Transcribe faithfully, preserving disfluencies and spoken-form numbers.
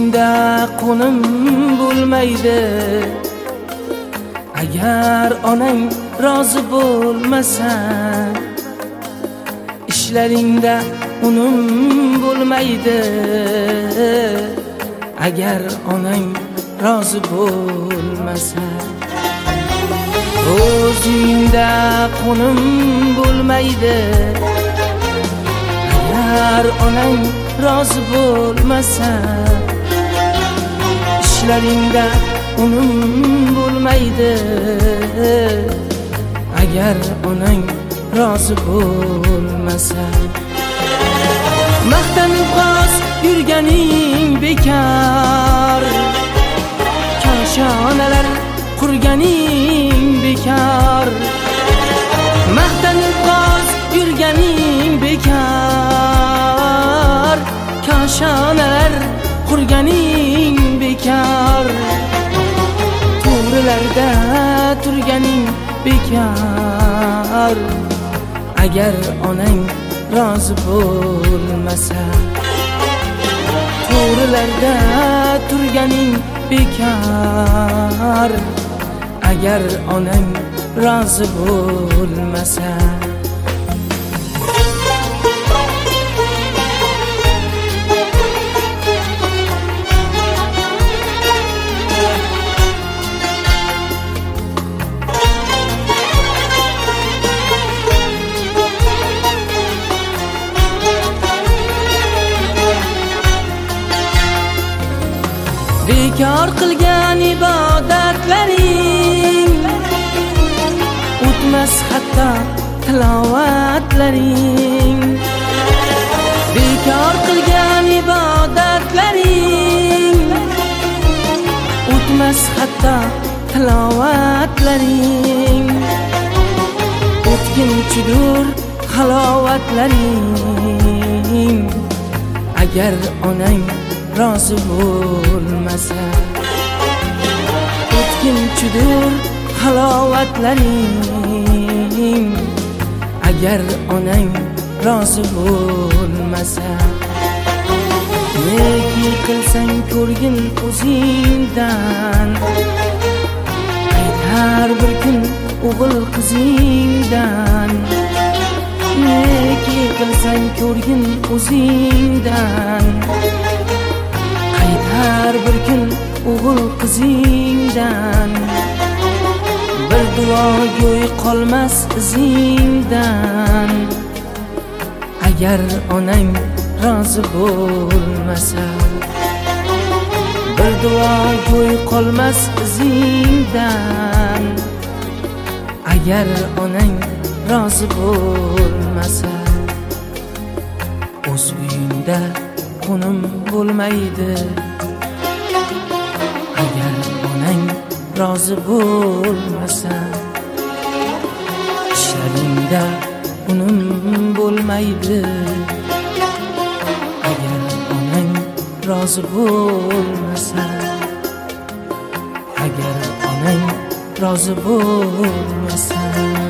o'zingda qo'nim bo'lmaydi. Agar onang rozi bo'lmasa, ishlaringda unum bo'lmaydi. Agar onang rozi bo'lmasa, o'zingda qo'nim bo'lmaydi. Agar onang rozi bo'lmasa, ishlaringda unum bo'lmaydi. Agar onang rozi bo'lmasa, maqtanib g'oz yurganing bekor, koshonalar qurganing bekor. Maqtanib g'oz yurganing bekor, koshonalar qurganing bekor. To'g'rilarda turganing bekor. Agar onang rozi bo'lmasa, to'g'rilarda turganing bekor. Agar onang rozi bo'lmasa. Bekor qilgan ibodatlaring, o'tmas hatto tilovatlaring. Bekor qilgan ibodatlaring, o'tmas hatto tilovatlaring. O'tkinchidir halovatlaring. Agar onang rozi bo'lmasa, o'tkinchidir halovatlaring. Agar onang rozi bo'lmasa, neki qilsang ko'rgin o'zingdan, qaytar bir kun o'g'il qizingdan. Neki qilsang ko'rgin o'zingdan, qaytar bir kun o'g'il qizingdan. Bir duo go'y qolmas izingdan. Agar onang rozi bo'lmasa, bir duo go'y qolmas izingdan. Agar onang rozi bo'lmasa, o'z uyingda qo'nim bo'lmaydi. Agar onang rozi bo'lmasa, ishlaringda unum bo'lmaydi. Agar onang rozi bo'lmasa, agar onang rozi bo'lmasa.